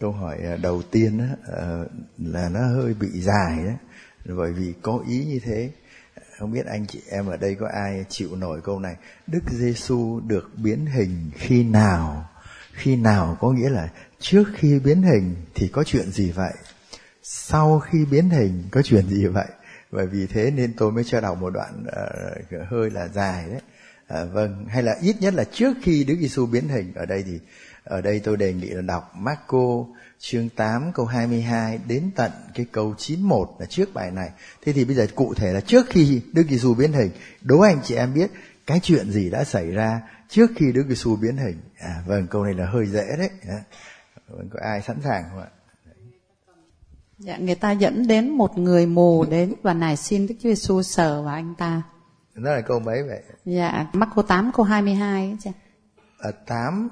Câu hỏi đầu tiên á, là nó hơi bị dài đấy, bởi vì có ý như thế. Không biết anh chị em ở đây có ai chịu nổi câu này. Đức Giêsu được biến hình khi nào? Khi nào có nghĩa là trước khi biến hình thì có chuyện gì vậy? Sau khi biến hình có chuyện gì vậy? Bởi vì thế nên tôi mới cho đọc một đoạn hơi là dài đấy. Vâng, hay là ít nhất là trước khi Đức Giêsu biến hình. Ở đây tôi đề nghị là đọc Marco chương 8 câu 22 đến tận cái câu 91 là trước bài này. Thế thì bây giờ cụ thể là trước khi Đức Giêsu biến hình, đố anh chị em biết cái chuyện gì đã xảy ra trước khi Đức Giêsu biến hình. Vâng, câu này là hơi dễ đấy. Vâng, có ai sẵn sàng không ạ? Dạ, người ta dẫn đến một người mù đến và nài xin Đức Chúa Giêsu sờ vào anh ta. Đó là câu mấy vậy? Dạ, Marco 8 câu 22 ấy chứ. 8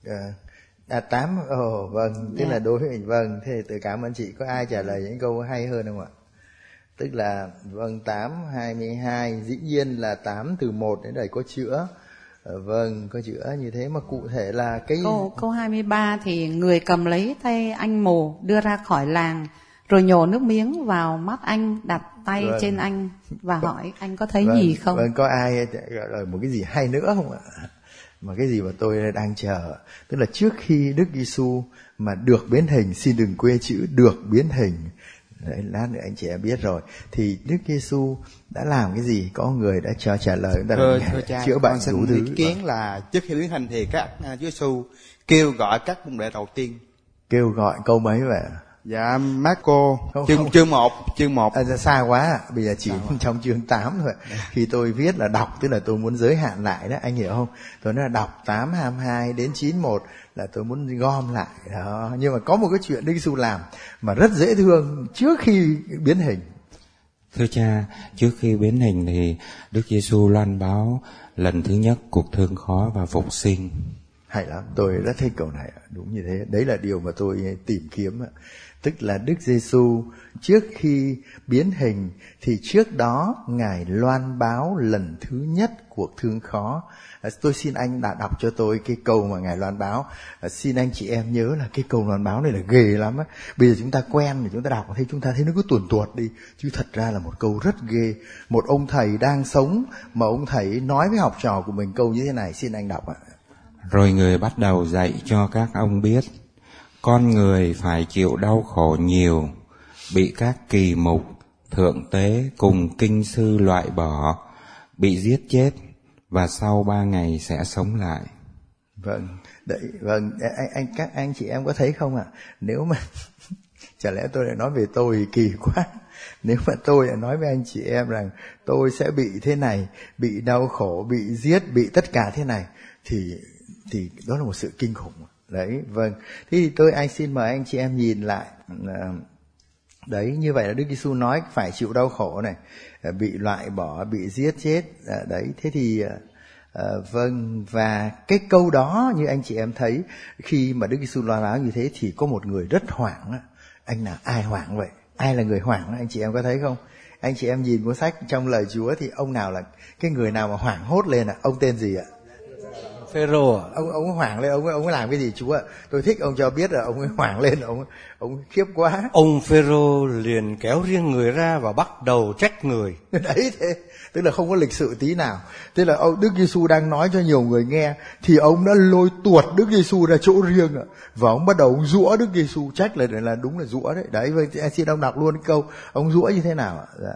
vâng, tức là đối với mình. Vâng, thế tôi cảm ơn chị. Có ai trả lời những câu hay hơn không ạ? Tức là vâng, 8:22, dĩ nhiên là 8 từ 1 đến đây có chữa. Vâng, có chữa như thế, mà cụ thể là cái câu 23 thì người cầm lấy tay anh mù đưa ra khỏi làng, rồi nhổ nước miếng vào mắt anh, đặt tay trên anh và hỏi anh có thấy gì không? Vâng, có ai gọi là một cái gì hay nữa không ạ? Mà cái gì mà tôi đang chờ, tức là trước khi Đức Giêsu mà được biến hình, xin đừng quê chữ được biến hình. Đấy, lát nữa anh chị em biết rồi. Thì Đức Giêsu đã làm cái gì? Có người đã cho trả lời, thưa cha, chữa bệnh đủ thứ. Ý kiến là trước khi biến hình thì các Chúa Giêsu kêu gọi các môn đệ đầu tiên. Kêu gọi câu mấy vậy? Dạ, Marco chương 1. Xa quá, bây giờ chỉ trong chương 8 thôi. Khi tôi viết là đọc, tức là tôi muốn giới hạn lại đó, anh hiểu không? Tôi nói là đọc 8:22 đến 91 là tôi muốn gom lại đó. Nhưng mà có một cái chuyện Đức Giêsu làm mà rất dễ thương trước khi biến hình. Thưa cha, trước khi biến hình thì Đức Giêsu loan báo lần thứ nhất cuộc thương khó và phục sinh. Hay lắm, tôi rất thích câu này. Đúng như thế, đấy là điều mà tôi tìm kiếm. Tức là Đức Giêsu trước khi biến hình thì trước đó Ngài loan báo lần thứ nhất cuộc thương khó. Tôi xin anh đã đọc cho tôi cái câu mà Ngài loan báo. Xin anh chị em nhớ là cái câu loan báo này là ghê lắm á. Bây giờ chúng ta quen thì chúng ta đọc thấy chúng ta thấy nó cứ tuồn tuột đi, chứ thật ra là một câu rất ghê. Một ông thầy đang sống mà ông thầy nói với học trò của mình câu như thế này, xin anh đọc ạ. Rồi người bắt đầu dạy cho các ông biết, con người phải chịu đau khổ nhiều, bị các kỳ mục, thượng tế cùng kinh sư loại bỏ, bị giết chết và sau 3 ngày sẽ sống lại. Vâng, đấy, vâng, các anh chị em có thấy không ạ? Nếu mà chả lẽ tôi lại nói về tôi thì kỳ quá. Nếu mà tôi lại nói với anh chị em rằng tôi sẽ bị thế này, bị đau khổ, bị giết, bị tất cả thế này, thì đó là một sự kinh khủng. Đấy, vâng. Thế thì anh xin mời anh chị em nhìn lại. Đấy, như vậy là Đức Giêsu nói phải chịu đau khổ này, bị loại bỏ, bị giết chết. Đấy, thế thì vâng, và cái câu đó như anh chị em thấy, khi mà Đức Giêsu loan báo như thế thì có một người rất hoảng. Anh nào ai hoảng vậy? Ai là người hoảng? Anh chị em có thấy không? Anh chị em nhìn cuốn sách trong lời Chúa thì ông nào là cái người nào mà hoảng hốt lên ạ? Ông tên gì ạ? Phêrô ạ. Ông hoảng lên, ông làm cái gì Chúa ạ? Tôi thích ông cho biết là ông ấy hoảng lên, ông khiếp quá. Ông Phêrô liền kéo riêng người ra và bắt đầu trách người. Đấy, thế tức là không có lịch sự tí nào. Thế là Đức Giêsu đang nói cho nhiều người nghe thì ông đã lôi tuột Đức Giêsu ra chỗ riêng ạ, và ông bắt đầu ông giũa Đức Giêsu, trách là đúng là giũa đấy. Đấy, vậy anh xin ông đọc luôn cái câu ông giũa như thế nào ạ? Dạ.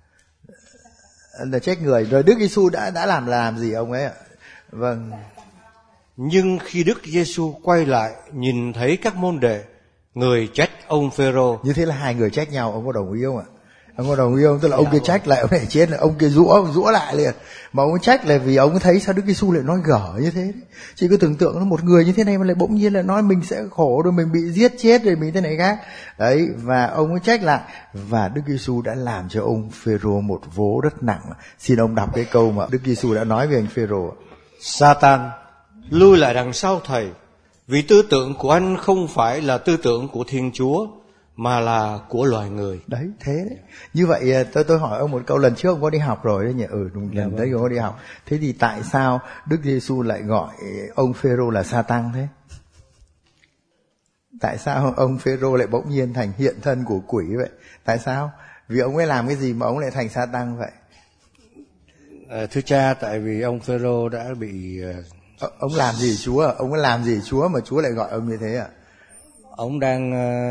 Là trách người. Rồi Đức Giêsu đã làm gì ông ấy ạ? Vâng. Nhưng khi Đức Giêsu quay lại nhìn thấy các môn đệ, người trách ông Phêrô. Như thế là hai người trách nhau, ông có đồng ý không ạ? Ông có đồng ý không? Tức là ông kia trách lại ông này chết, là ông kia giũa lại liền. Mà ông trách là vì ông thấy sao Đức Giêsu lại nói gở như thế. Chị cứ tưởng tượng một người như thế này mà lại bỗng nhiên lại nói mình sẽ khổ, rồi mình bị giết chết, rồi mình thế này khác. Đấy, và ông ấy trách lại, và Đức Giêsu đã làm cho ông Phêrô một vố rất nặng. Xin ông đọc cái câu mà Đức Giêsu đã nói với anh Phêrô. Satan, lui lại đằng sau thầy, vì tư tưởng của anh không phải là tư tưởng của Thiên Chúa, mà là của loài người. Đấy, thế đấy. Như vậy tôi hỏi ông một câu, lần trước ông có đi học rồi đấy nhỉ? Đúng, lần đấy ông có đi học. Thế thì tại sao Đức Giêsu lại gọi ông Phêrô là Satan thế? Tại sao ông Phêrô lại bỗng nhiên thành hiện thân của quỷ vậy? Tại sao? Vì ông ấy làm cái gì mà ông lại thành Sa-tăng vậy? Thưa cha, tại vì ông Phêrô đã bị Ông làm gì Chúa? Ông có làm gì Chúa mà Chúa lại gọi ông như thế ạ? Ông đang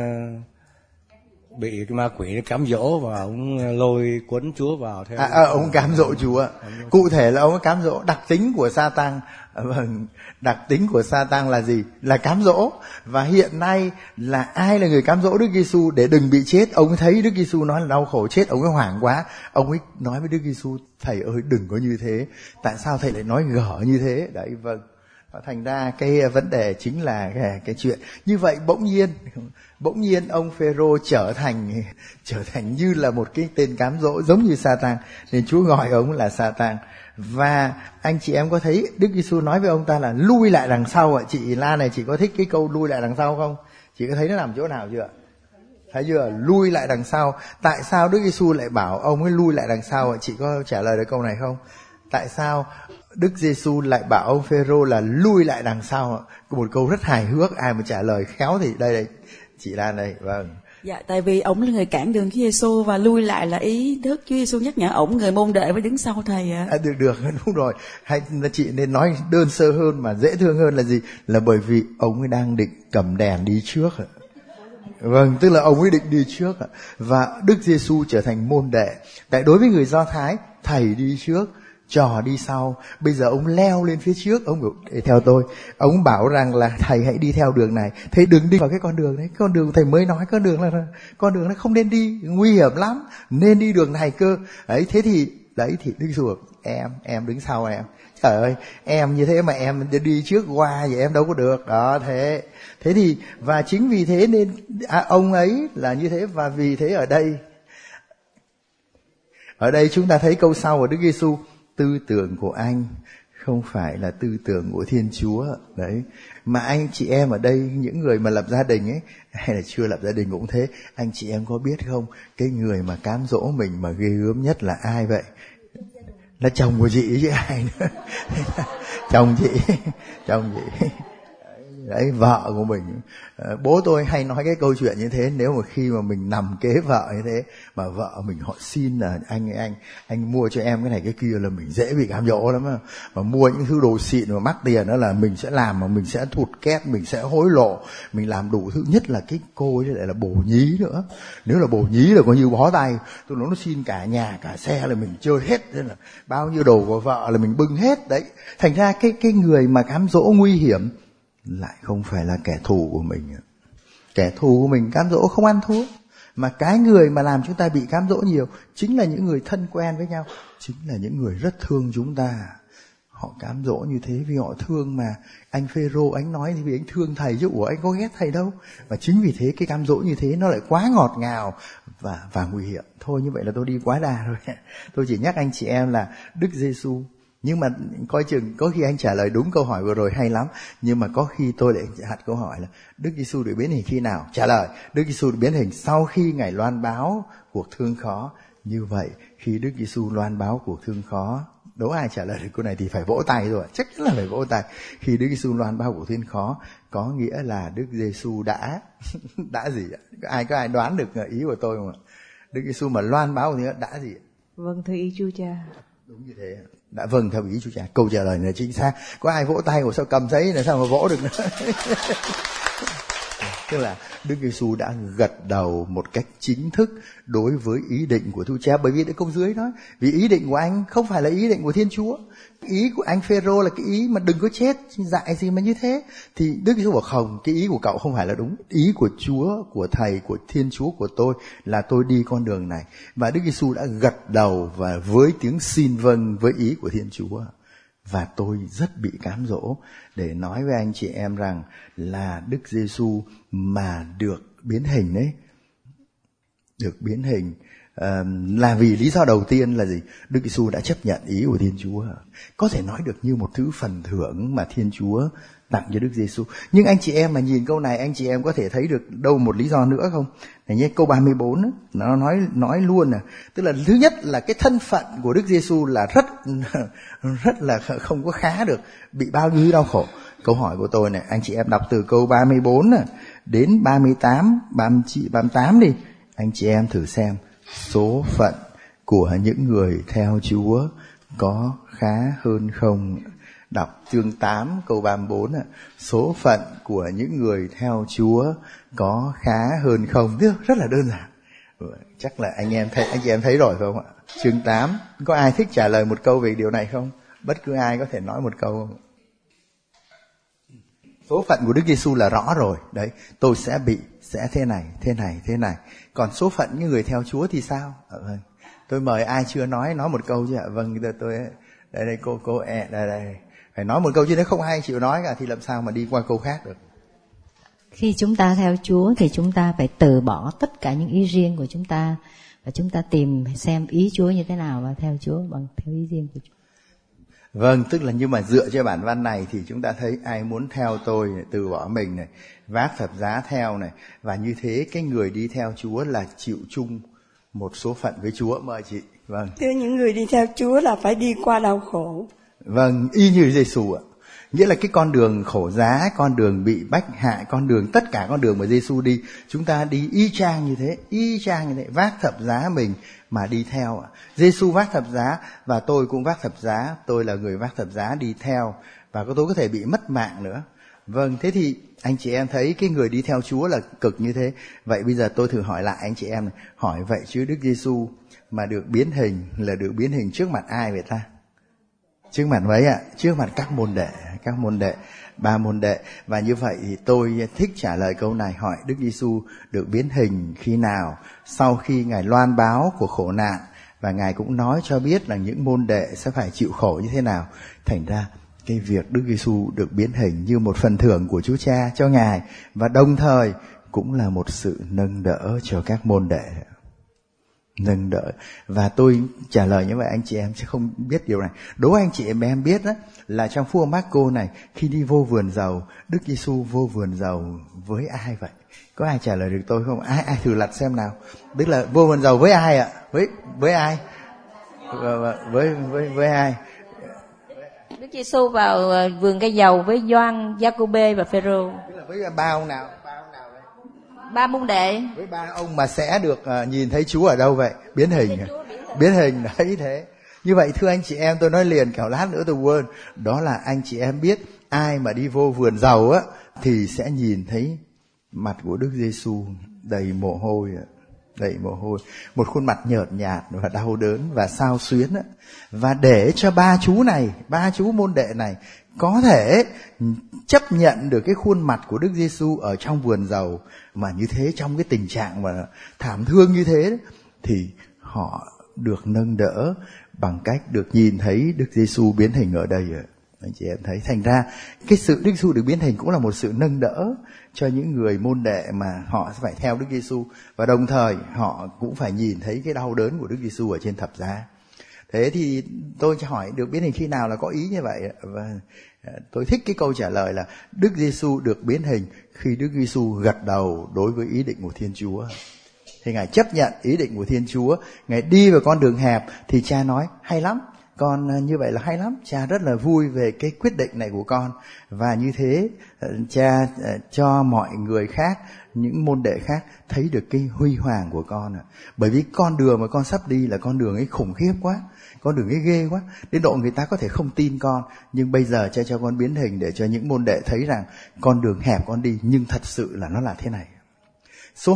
bị cái ma quỷ nó cám dỗ và ông lôi cuốn Chúa vào theo. Ông cám dỗ Chúa. Cụ thể là ông cám dỗ. Đặc tính của Sa-tăng, vâng, đặc tính của Sa-tăng là gì? Là cám dỗ. Và hiện nay là ai là người cám dỗ Đức Giêsu để đừng bị chết? Ông ấy thấy Đức Giêsu nói là đau khổ chết, ông ấy hoảng quá. Ông ấy nói với Đức Giêsu: thầy ơi, đừng có như thế. Tại sao thầy lại nói gở như thế? Đấy, vâng. Và thành ra cái vấn đề chính là cái chuyện như vậy. Bỗng nhiên ông Phêrô trở thành như là một cái tên cám dỗ, giống như Sa-tăng, nên Chúa gọi ông là Sa-tăng. Và anh chị em có thấy Đức Giêsu nói với ông ta là lui lại đằng sau ạ? Chị La này, chị có thích cái câu lui lại đằng sau không? Chị có thấy nó nằm chỗ nào chưa? Thấy chưa? Lui lại đằng sau. Tại sao Đức Giêsu lại bảo ông ấy lui lại đằng sau ạ? Chị có trả lời được câu này không? Tại sao Đức Giêsu lại bảo ông Phêrô là lui lại đằng sau ạ? Một câu rất hài hước, ai mà trả lời khéo thì đây chị Lan đây. Vâng. Dạ, tại vì ổng là người cản đường Chúa Giêsu và lui lại là ý thức Chúa Giêsu nhắc nhở ổng, người môn đệ phải đứng sau thầy ạ. Được, đúng rồi. Hay là chị nên nói đơn sơ hơn mà dễ thương hơn là gì? Là bởi vì ông ấy đang định cầm đèn đi trước ạ. Vâng, tức là ông ấy định đi trước ạ. Và Đức Giêsu trở thành môn đệ. Tại đối với người Do Thái, thầy đi trước, trò đi sau. Bây giờ ông leo lên phía trước, ông bảo theo tôi. Ông bảo rằng là thầy hãy đi theo đường này, thầy đừng đi vào cái con đường đấy. Con đường thầy mới nói, con đường nó không nên đi, nguy hiểm lắm, nên đi đường này cơ. Đấy, thế thì Đức Giêsu bảo em đứng sau em. Trời ơi, em như thế mà em đi trước qua vậy em đâu có được. Đó, thế thì và chính vì thế nên ông ấy là như thế. Và vì thế ở đây chúng ta thấy câu sau của Đức Giêsu: tư tưởng của anh không phải là tư tưởng của Thiên Chúa. Đấy, mà anh chị em ở đây, những người mà lập gia đình ấy, hay là chưa lập gia đình cũng thế, anh chị em có biết không, cái người mà cám dỗ mình mà ghê gớm nhất là ai vậy? Là chồng của chị chứ ai nữa. chồng chị đấy, vợ của mình. Bố tôi hay nói cái câu chuyện như thế. Nếu mà khi mà mình nằm kế vợ như thế mà vợ mình họ xin là anh mua cho em cái này cái kia, là mình dễ bị cám dỗ lắm. Mà mua những thứ đồ xịn mà mắc tiền đó là mình sẽ làm, mà mình sẽ thụt két, mình sẽ hối lộ, mình làm đủ thứ. Nhất là cái cô ấy lại là bồ nhí nữa. Nếu là bồ nhí là coi như bó tay. Tôi nói nó xin cả nhà cả xe là mình chơi hết, nên là bao nhiêu đồ của vợ là mình bưng hết đấy. Thành ra cái người mà cám dỗ nguy hiểm lại không phải là kẻ thù của mình. Kẻ thù của mình cám dỗ không ăn thua. Mà cái người mà làm chúng ta bị cám dỗ nhiều chính là những người thân quen với nhau, chính là những người rất thương chúng ta. Họ cám dỗ như thế vì họ thương mà. Anh Phêrô anh nói thì vì anh thương thầy chứ anh có ghét thầy đâu. Và chính vì thế cái cám dỗ như thế nó lại quá ngọt ngào và nguy hiểm. Thôi như vậy là tôi đi quá đà rồi. Tôi chỉ nhắc anh chị em là Đức Giêsu. Nhưng mà coi chừng có khi anh trả lời đúng câu hỏi vừa rồi hay lắm, nhưng mà có khi tôi lại đặt câu hỏi là Đức Giêsu được biến hình khi nào? Trả lời: Đức Giêsu được biến hình sau khi Ngài loan báo cuộc thương khó. Như vậy khi Đức Giêsu loan báo cuộc thương khó, đố ai trả lời được câu này thì phải vỗ tay rồi, chắc chắn là phải vỗ tay. Khi Đức Giêsu loan báo cuộc thương khó có nghĩa là Đức Giêsu đã gì ạ? Có ai đoán được ý của tôi không ạ? Đức Giêsu mà loan báo thì đã gì ạ? Vâng, thưa ý Chúa Cha. Đúng như thế, đã vâng theo ý Chúa Cha. Câu trả lời này chính xác. Có ai vỗ tay của sao cầm giấy là sao mà vỗ được nữa? Tức là Đức Giêsu đã gật đầu một cách chính thức đối với ý định của Chúa Cha. Bởi vì câu dưới nói, vì ý định của anh không phải là ý định của Thiên Chúa. Ý của anh Phêrô là cái ý mà đừng có chết, dại gì mà như thế. Thì Đức Giêsu bảo không, cái ý của cậu không phải là đúng. Ý của Chúa, của Thầy, của Thiên Chúa, của tôi là tôi đi con đường này. Và Đức Giêsu đã gật đầu và với tiếng xin vâng với ý của Thiên Chúa. Và tôi rất bị cám dỗ để nói với anh chị em rằng là Đức Giêsu mà được biến hình đấy, được biến hình là vì lý do đầu tiên là gì? Đức Giêsu đã chấp nhận ý của Thiên Chúa. Có thể nói được như một thứ phần thưởng mà Thiên Chúa tặng cho Đức Giêsu. Nhưng anh chị em mà nhìn câu này, anh chị em có thể thấy được đâu một lý do nữa không? Này nhé, câu 34 ấy, nó nói luôn nè. Tức là thứ nhất là cái thân phận của Đức Giêsu là rất là không có khá được, bị bao nhiêu đau khổ. Câu hỏi của tôi này, anh chị em đọc từ câu 34 đến 38, 38 đi. Anh chị em thử xem số phận của những người theo Chúa có khá hơn không? Đọc chương 8 câu 34 số phận của những người theo Chúa có khá hơn không? Rất là đơn giản. Chắc là anh chị em thấy rồi phải không ạ? Chương 8, có ai thích trả lời một câu về điều này không? Bất cứ ai có thể nói một câu không? Số phận của Đức Giêsu là rõ rồi. Đấy, tôi sẽ thế này. Còn số phận những người theo Chúa thì sao? Vâng. Tôi mời ai chưa nói một câu chứ ạ? Vâng, tôi đây cô đây. Phải nói một câu chứ nếu không ai chịu nói cả thì làm sao mà đi qua câu khác được. Khi chúng ta theo Chúa thì chúng ta phải từ bỏ tất cả những ý riêng của chúng ta và chúng ta tìm xem ý Chúa như thế nào và theo Chúa bằng theo ý riêng của Chúa. Vâng, tức là nhưng mà dựa trên bản văn này thì chúng ta thấy ai muốn theo tôi này, từ bỏ mình này, vác thập giá theo này, và như thế cái người đi theo Chúa là chịu chung một số phận với Chúa. Mời chị. Vâng. Thưa, những người đi theo Chúa là phải đi qua đau khổ. Vâng, y như Giêsu ạ. Nghĩa là cái con đường khổ giá, con đường bị bách hại, tất cả con đường mà Giêsu đi, chúng ta đi y chang như thế, vác thập giá mình mà đi theo ạ. Giêsu vác thập giá và tôi cũng vác thập giá, tôi là người vác thập giá đi theo và tôi có thể bị mất mạng nữa. Vâng, thế thì anh chị em thấy cái người đi theo Chúa là cực như thế. Vậy bây giờ tôi thử hỏi lại anh chị em này, hỏi vậy chứ Đức Giêsu mà được biến hình là được biến hình trước mặt ai vậy ta? Trước mặt mấy ạ? Trước mặt các môn đệ, 3 môn đệ. Và như vậy thì tôi thích trả lời câu này, hỏi Đức Giêsu được biến hình khi nào? Sau khi Ngài loan báo của khổ nạn và Ngài cũng nói cho biết là những môn đệ sẽ phải chịu khổ như thế nào. Thành ra cái việc Đức Giêsu được biến hình như một phần thưởng của Chúa Cha cho Ngài và đồng thời cũng là một sự nâng đỡ cho các môn đệ. Nâng đỡ. Và tôi trả lời như vậy anh chị em sẽ không biết điều này. Đố anh chị em biết đó, là trong Phúc âm Mác-cô này, khi đi vô vườn dầu, Đức Giêsu vô vườn dầu với ai vậy? Có ai trả lời được tôi không? Ai thử lật xem nào. Tức là vô vườn dầu với ai ạ? Với ai? Với ai? Đức Giêsu vào vườn cây dầu với Gioan, Giacôbê và Phêrô. Tức là với ba ông nào? 3 môn đệ. Với 3 ông mà sẽ được nhìn thấy Chúa ở đâu vậy? Biến hình. Biến hình đấy thế. Như vậy thưa anh chị em, tôi nói liền kẻo lát nữa tôi quên. Đó là anh chị em biết ai mà đi vô vườn dầu á thì sẽ nhìn thấy mặt của Đức Giêsu đầy mồ hôi, một khuôn mặt nhợt nhạt và đau đớn và xao xuyến á. Và để cho ba chú môn đệ này có thể chấp nhận được cái khuôn mặt của Đức Giêsu ở trong vườn dầu mà như thế, trong cái tình trạng mà thảm thương như thế, thì họ được nâng đỡ bằng cách được nhìn thấy Đức Giêsu biến hình ở đây. Anh chị em thấy, thành ra cái sự Đức Giêsu được biến hình cũng là một sự nâng đỡ cho những người môn đệ mà họ sẽ phải theo Đức Giêsu, và đồng thời họ cũng phải nhìn thấy cái đau đớn của Đức Giêsu ở trên thập giá. Thế thì tôi hỏi được biến hình khi nào là có ý như vậy, và tôi thích cái câu trả lời là Đức Giêsu được biến hình khi Đức Giêsu gật đầu đối với ý định của Thiên Chúa. Thì Ngài chấp nhận ý định của Thiên Chúa, Ngài đi vào con đường hẹp thì Cha nói hay lắm, con như vậy là hay lắm, Cha rất là vui về cái quyết định này của con. Và như thế Cha cho mọi người khác, những môn đệ khác thấy được cái huy hoàng của con. Bởi vì con đường mà con sắp đi là con đường ấy khủng khiếp quá, con đường ấy ghê quá, đến độ người ta có thể không tin con. Nhưng bây giờ Cha cho con biến hình để cho những môn đệ thấy rằng con đường hẹp con đi nhưng thật sự là nó là thế này. Số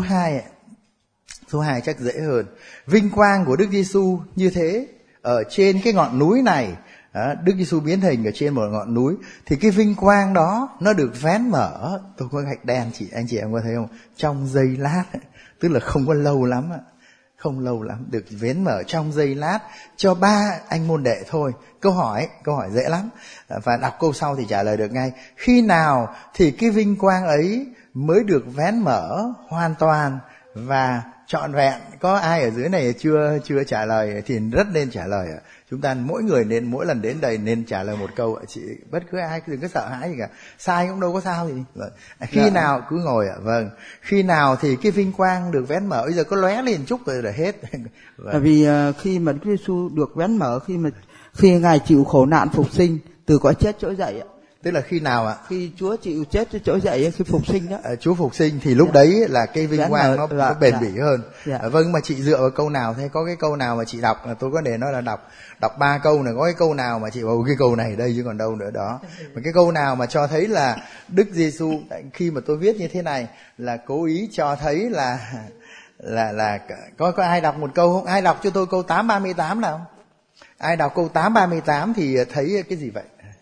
2 chắc dễ hơn. Vinh quang của Đức Giêsu như thế ở trên cái ngọn núi này, Đức Giêsu biến hình ở trên một ngọn núi, thì cái vinh quang đó nó được vén mở. Tôi có gạch đen, anh chị em có thấy không? Trong giây lát, tức là không có lâu lắm, được vén mở trong giây lát cho 3 anh môn đệ thôi. Câu hỏi dễ lắm, và đọc câu sau thì trả lời được ngay. Khi nào thì cái vinh quang ấy mới được vén mở hoàn toàn và trọn vẹn? Có ai ở dưới này chưa trả lời thì rất nên trả lời ạ. Chúng ta mỗi người nên mỗi lần đến đây nên trả lời một câu ạ. Chị bất cứ ai đừng có sợ hãi gì cả, sai cũng đâu có sao gì. Khi nào cứ ngồi ạ. Vâng, khi nào thì cái vinh quang được vén mở? Bây giờ có lóe lên chút rồi là hết. Bởi vì khi mà Đức Giêsu được vén mở, khi Ngài chịu khổ nạn phục sinh từ cõi chết trỗi dậy ạ. Tức là khi nào ạ? Khi Chúa chịu chết cho trỗi dậy, khi phục sinh đó. Chúa phục sinh thì lúc đấy là cái vinh quang nó bền bỉ hơn. Vâng, mà chị dựa vào câu nào thế? Có cái câu nào mà chị đọc, tôi có để nói là đọc 3 câu này, có cái câu nào mà chị bảo cái câu này đây chứ còn đâu nữa đó. Mà cái câu nào mà cho thấy là Đức Giêsu, khi mà tôi viết như thế này là cố ý cho thấy là có ai đọc một câu không? Ai đọc cho tôi câu 8:38 nào? Ai đọc câu 8:38 thì thấy cái gì vậy?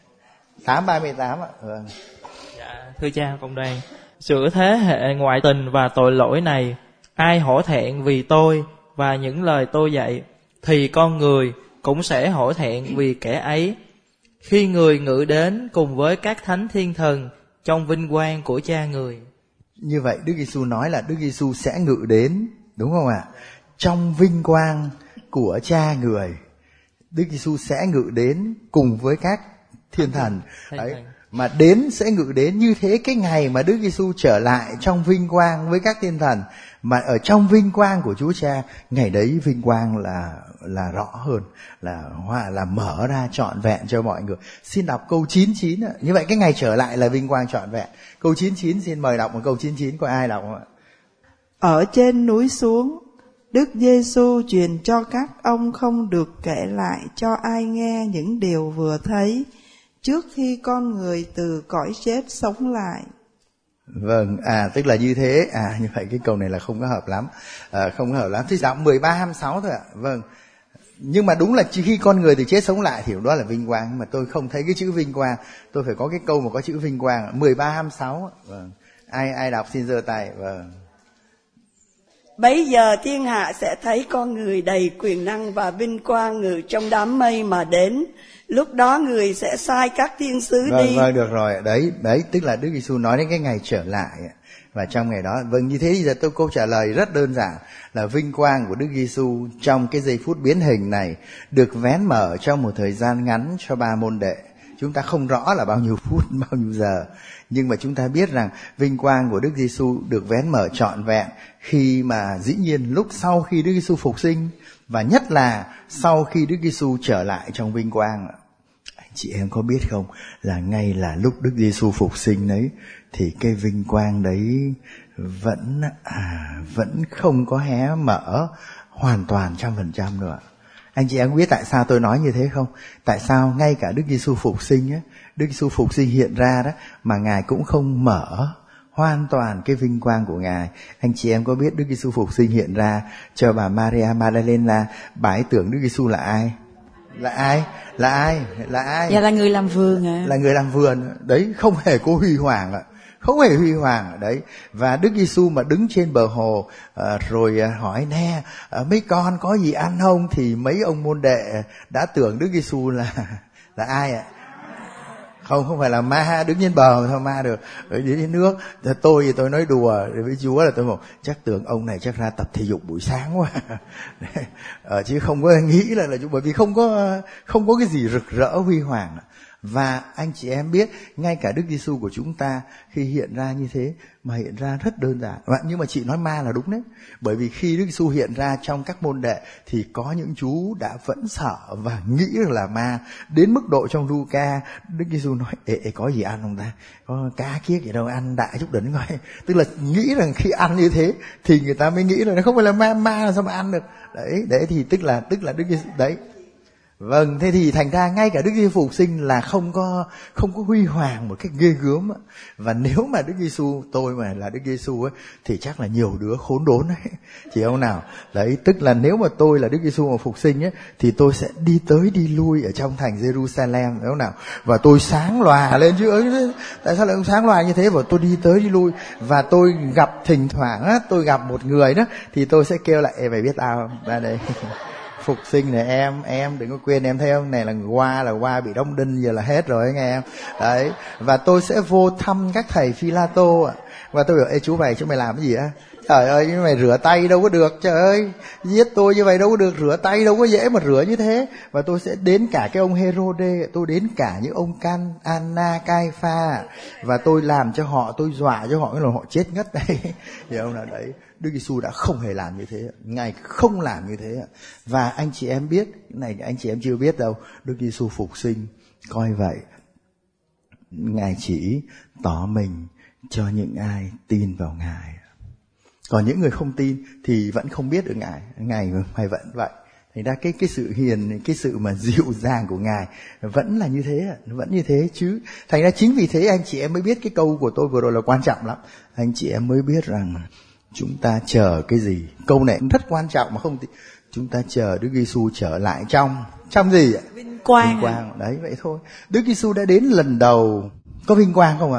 8:38 ạ. Vâng. Dạ, thưa cha cộng đoàn, giữa thế hệ ngoại tình và tội lỗi này, ai hổ thẹn vì tôi và những lời tôi dạy, thì con người cũng sẽ hổ thẹn vì kẻ ấy, khi người ngự đến cùng với các thánh thiên thần trong vinh quang của cha người. Như vậy Đức Giêsu nói là Đức Giêsu sẽ ngự đến, đúng không ạ? Trong vinh quang của cha người, Đức Giêsu sẽ ngự đến cùng với các thiên thần. Đấy. Mà đến sẽ ngự đến như thế cái ngày mà Đức Giêsu trở lại trong vinh quang với các thiên thần, mà ở trong vinh quang của Chúa Cha, ngày đấy vinh quang là rõ hơn, là mở ra trọn vẹn cho mọi người. Xin đọc câu 99 ạ. Như vậy cái ngày trở lại là vinh quang trọn vẹn. Câu 99 xin mời đọc một câu 99, có ai đọc không ạ? Ở trên núi xuống, Đức Giêsu truyền cho các ông không được kể lại cho ai nghe những điều vừa thấy, trước khi con người từ cõi chết sống lại. Vâng, tức là như thế. Như vậy cái câu này là không có hợp lắm. Không có hợp lắm. Thì đọc 13:26 thôi ạ. Vâng. Nhưng mà đúng là khi con người từ chết sống lại thì đó là vinh quang, mà tôi không thấy cái chữ vinh quang. Tôi phải có cái câu mà có chữ vinh quang. 13:26. Vâng. Ai đọc xin giơ tay. Vâng. Bấy giờ thiên hạ sẽ thấy con người đầy quyền năng và vinh quang ngự trong đám mây mà đến. Lúc đó người sẽ sai các thiên sứ đi. Vâng, được rồi. Đấy, tức là Đức Giêsu nói đến cái ngày trở lại. Và trong ngày đó, vâng, như thế thì giờ tôi câu trả lời rất đơn giản là vinh quang của Đức Giêsu trong cái giây phút biến hình này được vén mở trong một thời gian ngắn cho 3 môn đệ. Chúng ta không rõ là bao nhiêu phút, bao nhiêu giờ, nhưng mà chúng ta biết rằng vinh quang của Đức Giêsu được vén mở trọn vẹn khi mà dĩ nhiên lúc sau khi Đức Giêsu phục sinh, và nhất là sau khi Đức Giêsu trở lại trong vinh quang. Anh chị em có biết không, là ngay là lúc Đức Giêsu phục sinh đấy thì cái vinh quang đấy vẫn không có hé mở hoàn toàn 100% nữa. Anh chị em có biết tại sao tôi nói như thế không? Tại sao ngay cả Đức Giêsu phục sinh á, Đức Giêsu phục sinh hiện ra đó mà Ngài cũng không mở hoàn toàn cái vinh quang của Ngài. Anh chị em có biết Đức Giêsu phục sinh hiện ra cho bà Maria Magdalena, bà ấy tưởng Đức Giêsu là ai? Là ai? Dạ là người làm vườn ạ. Là người làm vườn. Đấy, không hề có huy hoàng ạ. Không hề huy hoàng đấy. Và Đức Giêsu mà đứng trên bờ hồ rồi hỏi nè, mấy con có gì ăn không, thì mấy ông môn đệ đã tưởng Đức Giêsu là ai ạ? Không phải là ma đứng trên bờ thôi, ma được ở dưới nước. Tôi nói đùa với Chúa là tôi bảo chắc tưởng ông này chắc ra tập thể dục buổi sáng quá. Chứ không có nghĩ là bởi vì không có cái gì rực rỡ huy hoàng. Và anh chị em biết ngay cả Đức Giêsu của chúng ta khi hiện ra như thế mà hiện ra rất đơn giản. Nhưng mà chị nói ma là đúng đấy. Bởi vì khi Đức Giêsu hiện ra trong các môn đệ thì có những chú đã vẫn sợ và nghĩ là ma, đến mức độ trong Luca Đức Giêsu nói có gì ăn không ta? Có cá kiếc gì đâu, ăn đại chút đỉnh coi. Tức là nghĩ rằng khi ăn như thế thì người ta mới nghĩ là nó không phải là ma là sao mà ăn được. Đấy thì tức là Đức Giêsu đấy. Vâng, thế thì thành ra ngay cả Đức Giêsu phục sinh là không có huy hoàng một cách ghê gớm. Và nếu mà Đức Giêsu, tôi mà là Đức Giêsu ấy, thì chắc là nhiều đứa khốn đốn đấy, chỉ không nào. Đấy, tức là nếu mà tôi là Đức Giêsu mà phục sinh ấy, thì tôi sẽ đi tới đi lui ở trong thành Jerusalem, đúng không nào? Và tôi sáng lòa lên chứ, tại sao lại sáng lòa như thế? Và tôi đi tới đi lui, và tôi gặp thỉnh thoảng á, tôi gặp một người đó, thì tôi sẽ kêu lại, mày biết tao không? Ra đây. Phục sinh này em đừng có quên, em thấy không, này là qua bị đóng đinh giờ là hết rồi nghe em. Đấy, và tôi sẽ vô thăm các thầy Phi-la-tô ạ. Và tôi bảo, ê chú mày làm cái gì á? Trời ơi, mày rửa tay đâu có được, trời ơi, giết tôi như vậy đâu có được, rửa tay đâu có dễ mà rửa như thế. Và tôi sẽ đến cả cái ông Hê-rô-đê, tôi đến cả những ông Anna, Cai-pha, và tôi làm cho họ, tôi dọa cho họ, cái là họ chết ngất đấy. Hiểu không nào? Đấy, Đức Giêsu đã không hề làm như thế, Ngài không làm như thế. Và anh chị em biết, này anh chị em chưa biết đâu, Đức Giêsu phục sinh, coi vậy Ngài chỉ tỏ mình cho những ai tin vào Ngài. Còn những người không tin thì vẫn không biết được Ngài vẫn vậy. Thành ra cái sự hiền, cái sự mà dịu dàng của Ngài vẫn là như thế, vẫn như thế chứ. Thành ra chính vì thế anh chị em mới biết cái câu của tôi vừa rồi là quan trọng lắm. Anh chị em mới biết rằng chúng ta chờ cái gì. Câu này rất quan trọng mà không. Chúng ta chờ Đức Giêsu trở lại trong gì ạ? Vinh quang. Vinh quang. Đấy vậy thôi. Đức Giêsu đã đến lần đầu có vinh quang không ạ?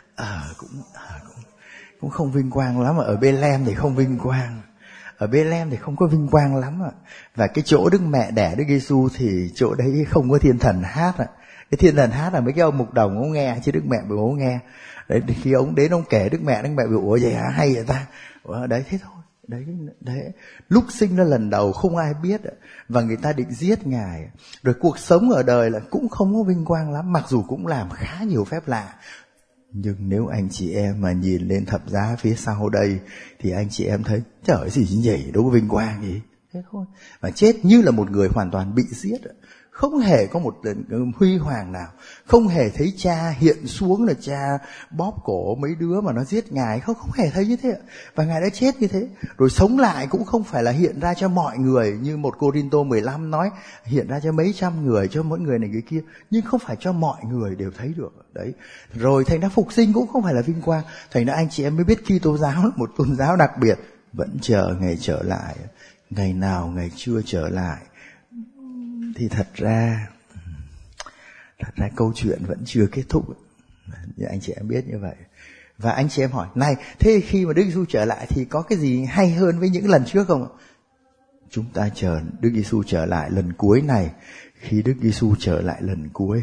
Cũng không vinh quang lắm. Ở Bethlehem thì không vinh quang. Ở Bethlehem thì không có vinh quang lắm ạ. Và cái chỗ Đức Mẹ đẻ Đức Giêsu thì chỗ đấy không có thiên thần hát ạ. Cái thiên thần hát là mấy cái ông mục đồng ông nghe, chứ Đức Mẹ bị ố nghe. Đấy, khi ông đến ông kể Đức Mẹ bị ủa vậy hả? Hay vậy ta? Đấy thế thôi. Đấy. Lúc sinh ra lần đầu không ai biết, và người ta định giết Ngài. Rồi cuộc sống ở đời là cũng không có vinh quang lắm, mặc dù cũng làm khá nhiều phép lạ. Nhưng nếu anh chị em mà nhìn lên thập giá phía sau đây thì anh chị em thấy trời gì chứ nhỉ, đâu có vinh quang gì. Thế thôi. Và chết như là một người hoàn toàn bị giết, không hề có một huy hoàng nào, không hề thấy cha hiện xuống là cha bóp cổ mấy đứa mà nó giết Ngài, không hề thấy như thế. Và Ngài đã chết như thế, rồi sống lại cũng không phải là hiện ra cho mọi người như 1 Cô-rinh-tô 15 nói, hiện ra cho mấy trăm người, cho mỗi người này người kia, nhưng không phải cho mọi người đều thấy được. Đấy. Rồi thành ra phục sinh cũng không phải là vinh quang. Thành ra anh chị em mới biết Kitô giáo là một tôn giáo đặc biệt, vẫn chờ Ngài trở lại. Ngày nào Ngài chưa trở lại thì thật ra câu chuyện vẫn chưa kết thúc. Anh chị em biết như vậy. Và anh chị em hỏi, này, thế khi mà Đức Giêsu trở lại thì có cái gì hay hơn với những lần trước không? Chúng ta chờ Đức Giêsu trở lại lần cuối này. Khi Đức Giêsu trở lại lần cuối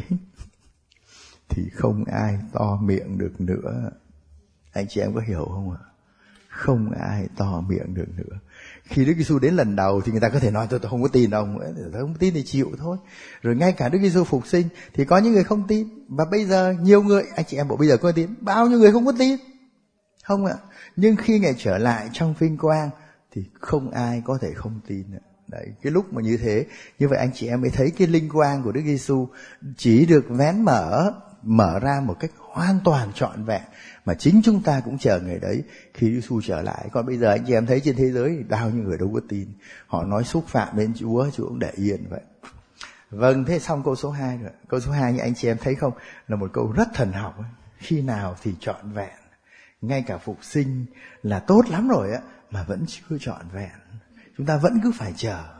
thì không ai to miệng được nữa. Anh chị em có hiểu không ạ? Không ai to miệng được nữa. Khi Đức Giêsu đến lần đầu thì người ta có thể nói tôi không có tin ông, tôi không tin thì chịu thôi. Rồi ngay cả Đức Giêsu phục sinh thì có những người không tin. Và bây giờ nhiều người, anh chị em bảo bây giờ có tin, bao nhiêu người không có tin, không ạ? Nhưng khi Ngài trở lại trong vinh quang thì không ai có thể không tin nữa. Đấy, cái lúc mà như thế, như vậy anh chị em mới thấy cái linh quang của Đức Giêsu chỉ được vén mở ra một cách hoàn toàn trọn vẹn, mà chính chúng ta cũng chờ ngày đấy khi Đức Giêsu trở lại. Còn bây giờ anh chị em thấy trên thế giới bao nhiêu người đâu có tin, họ nói xúc phạm đến Chúa cũng để yên vậy. Vâng, thế xong câu số 2 rồi. Câu số 2 như anh chị em thấy không, là một câu rất thần học. Khi nào thì trọn vẹn? Ngay cả phục sinh là tốt lắm rồi á, mà vẫn chưa trọn vẹn. Chúng ta vẫn cứ phải chờ.